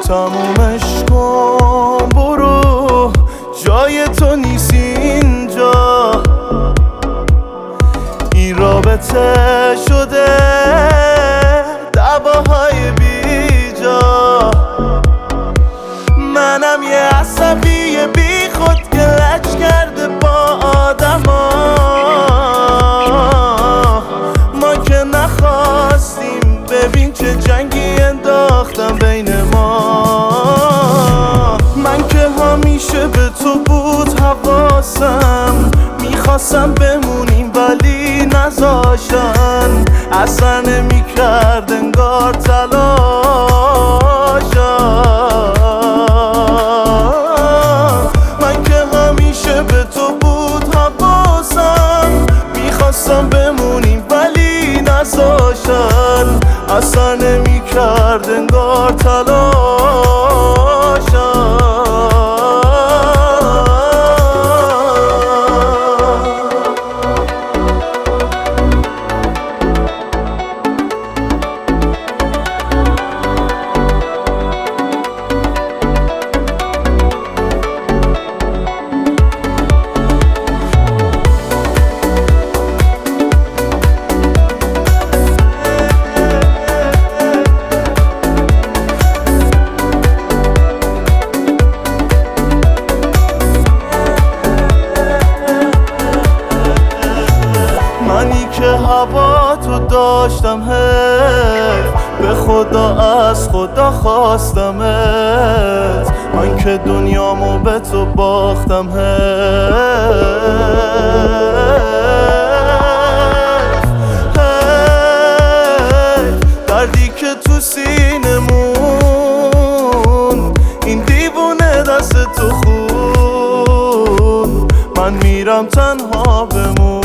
تمومش کن برو، جای تو نیست اینجا. این رابطه شده دعواهای بیجا. منم یه عصبی بی خود که لج کرده با آدما. ما که نخواستیم، ببین چه جنگی انداختم بین ما. من که همیشه به تو بود حواسم، میخواستم بمونیم ولی نذاشتن. اصلا نمیکرد انگار تلاشم. من که همیشه به تو بود حواسم، میخواستم بمونیم ولی نذاشتن. اصلا نمیکرد انگار تلاشم. منی که هوا تو داشتم حیف، به خدا از خدا خواستمت. من که دنیامو به تو باختم حیف. دردی که تو سینمون، این دیوونه دست تو خون. من میرم تنها بمون.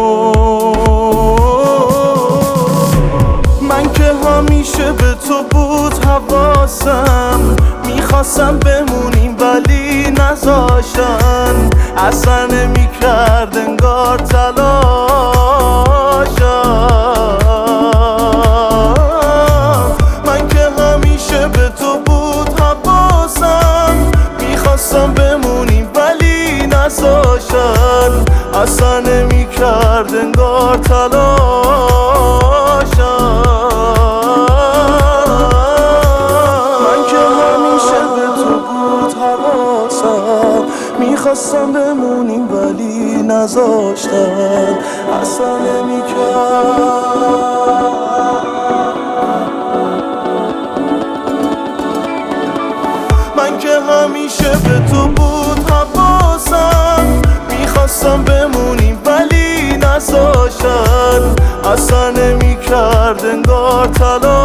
من که همیشه به تو بود حواسم، میخواستم بمونیم ولی نذاشتن. اصلا نمیکرد انگار تلاشم. من که همیشه به تو بود حواسم، میخواستم بمونیم ولی نذاشتن. اصلا نمیکرد انگار تلاشم. میخواستم بمونیم ولی نذاشتن. اصلا نمیکرد. من که همیشه به تو بود حواسم، میخواستم بمونیم ولی نذاشتن. اصلا نمیکرد انگار تلاش.